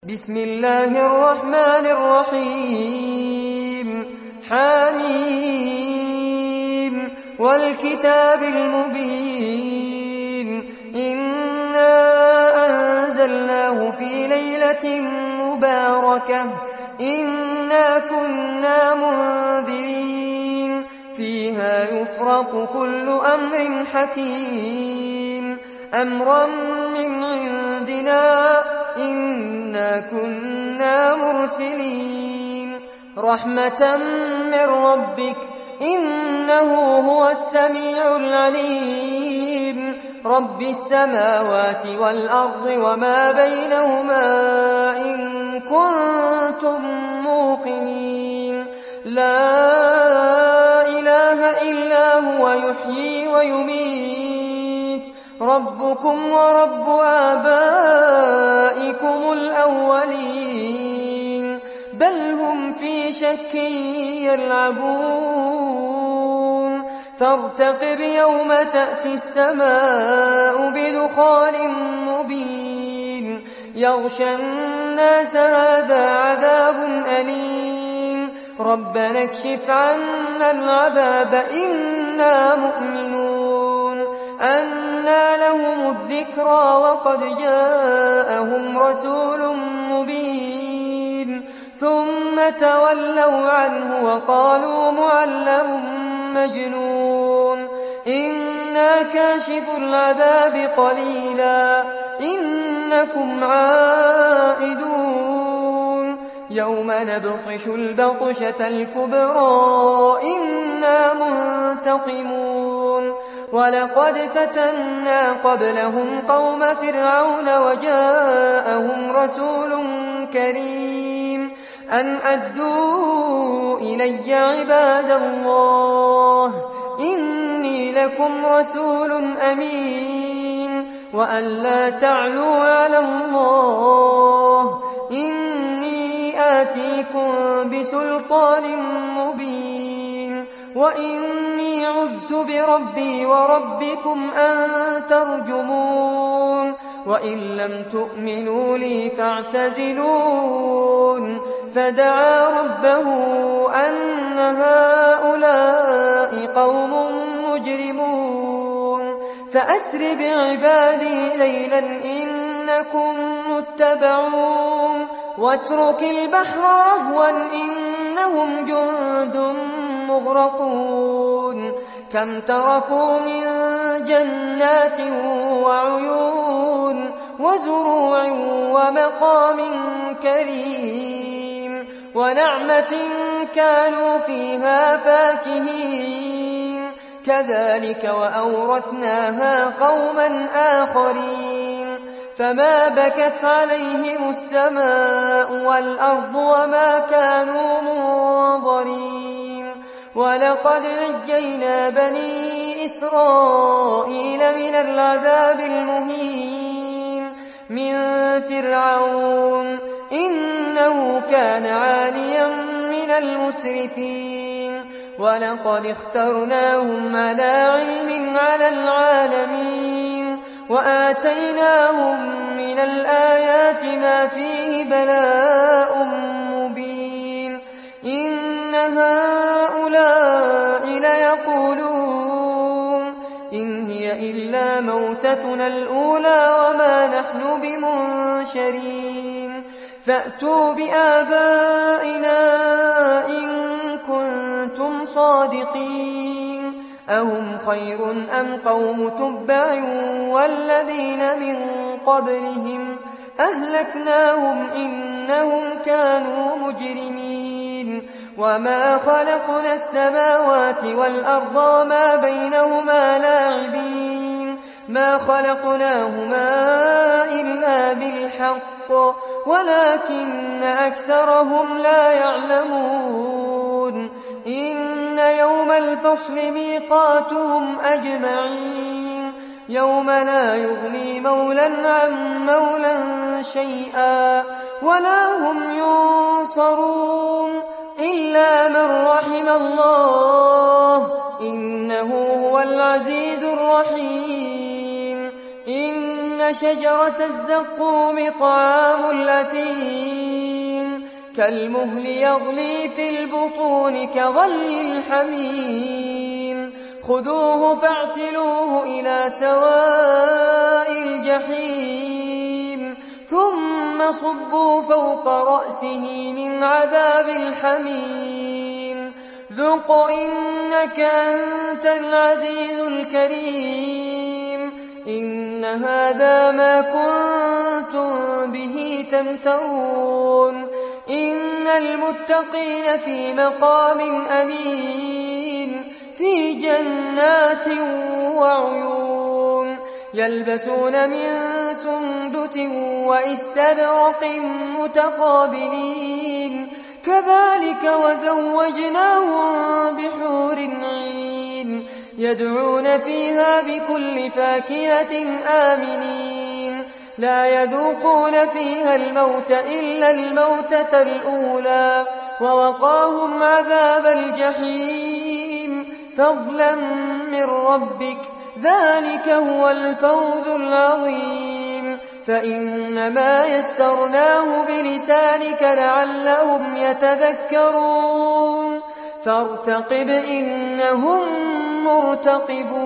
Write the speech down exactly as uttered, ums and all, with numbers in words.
بسم الله الرحمن الرحيم حميم والكتاب المبين إنا أنزلناه في ليلة مباركة إنا كنا منذرين فيها يفرق كل أمر حكيم أمرا من عندنا إنا كنا مرسلين رحمة من ربك إنه هو السميع العليم رب السماوات والأرض وما بينهما إن كنتم موقنين لا إله إلا هو يحيي ويميت ربكم ورب آبائكم الأولين بل هم في شك يلعبون فارتقب يوم تأتي السماء بدخان مبين يغشى الناس هذا عذاب أليم ربنا اكشف عنا العذاب إنا مؤمنون أنى لهم الذكرى وقد جاءهم رسول مبين ثم تولوا عنه وقالوا معلم مجنون إنا كاشف العذاب قليلا إنكم عائدون يوم نبطش البطشة الكبرى إنا منتقمون ولقد فتنا قبلهم قوم فرعون وجاءهم رسول كريم أن أدوا إلي عباد الله إني لكم رسول أمين وأن لا تعلوا على الله إني آتيكم بسلطان مبين وإني عذت بربي وربكم أن ترجمون وإن لم تؤمنوا لي فاعتزلون فدعا ربه أن هؤلاء قوم مجرمون فأسر بعبادي ليلا إنكم متبعون واترك البحر رهوا إنهم جند مغرقون كم تركوا من جنات وعيون وزروع ومقام كريم ونعمة كانوا فيها فاكهين كذلك وأورثناها قوما آخرين فما بكت عليهم السماء والأرض وما كانوا منظرين ولقد نجينا بني إسرائيل من العذاب المهين من فرعون إنه كان عاليا من المسرفين ولقد اخترناهم على علم على العالمين وآتيناهم من الآيات ما فيه بلاء مبين إن هؤلاء ليقولون إن هي إلا موتتنا الأولى وما نحن بمنشرين فأتوا بآبائنا إن كنتم صادقين أهم خير أم قوم تبع والذين من قبلهم أهلكناهم إنهم كانوا مجرمين وما خلقنا السماوات والأرض وما بينهما لاعبين ما خلقناهما إلا بالحق ولكن أكثرهم لا يعلمون إن يوم الفصل ميقاتهم أجمعين يوم لا يغني مولا عن مولا شيئا ولا هم ينصرون إلا من رحم الله إنه هو العزيز الرحيم إن إن شجرة الزقوم طعام الأثيم كالمهل يغلي في البطون كغلي الحميم خذوه فاعتلوه إلى سواء الجحيم ثم صبوا فوق رأسه من عذاب الحميم ذق إنك أنت العزيز الكريم إن هذا ما كنتم به تمترون إن المتقين في مقام أمين في جنات وعيون يلبسون من سندس وإستبرق متقابلين كذلك وزوجناهم بحور عين يدعون فيها بكل فاكهة آمنين لا يذوقون فيها الموت إلا الموتة الأولى ووقاهم عذاب الجحيم فضلا من ربك ذلك هو الفوز العظيم فإنما يسرناه بلسانك لعلهم يتذكرون فارتقب إنهم مرتقبون